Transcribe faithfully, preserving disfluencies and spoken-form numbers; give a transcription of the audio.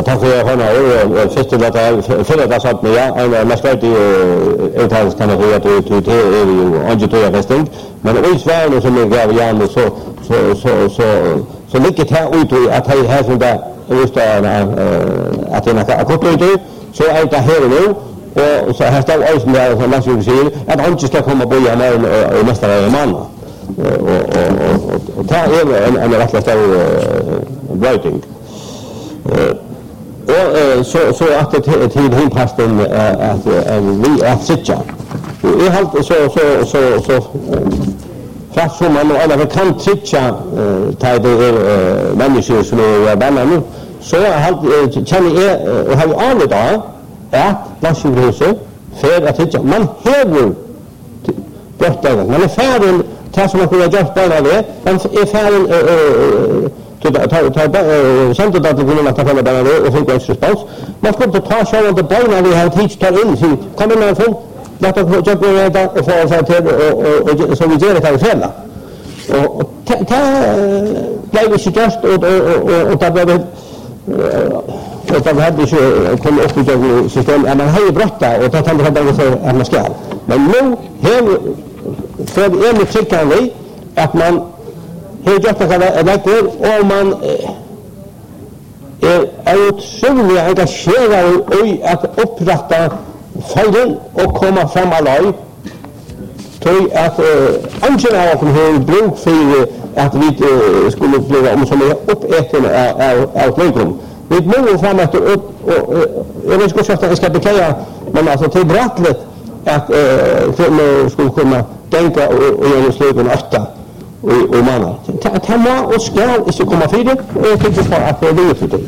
tack för att höra och först till att för det sånt ja en maskat i uttalas kan det vara till till är ju angetöja festing men det är svårt som jag gav igen så så så så så mycket här ut att jag har sånt där just att det är kort ut så är det här nu och så här står också med som man skulle säga att han inte ska komma på igen och nästa man och och och ta en en rätt stor writing och så så att det till hinpasten att vi att sitta och är halt så så så så fast som man alla kan sitta ta det människor som är barn nu så halt känner jag och har aldrig då att landshuset för att sitta man häver gott där man är färdig ta som man kunde gjort bara det man är färdig ta ta ta samt att det kunde man ta fram bara det och få en respons man kunde ta så att det bara vi har hittat ta in så kan man få låta jag gå där och få få till och och så vi gör det här själva och ta blev det just och och och ta det och det hade ju kommit upp i system att man har ju brotta och ta hand om det för att man ska men nu här för en tycker vi att man har gjort det lättare och man är otroligt engagerad i att upprätta fejlen och komma fram alloj tror att angen av oss har bruk för att vi skulle bli om som är uppäten av lögn vi måste fram att och jag vet inte om jag ska beklaga men alltså till brattlet att för skulle kunna tänka och göra slögen åtta och och man ta ta och ska inte komma för det och jag tycker på att det är det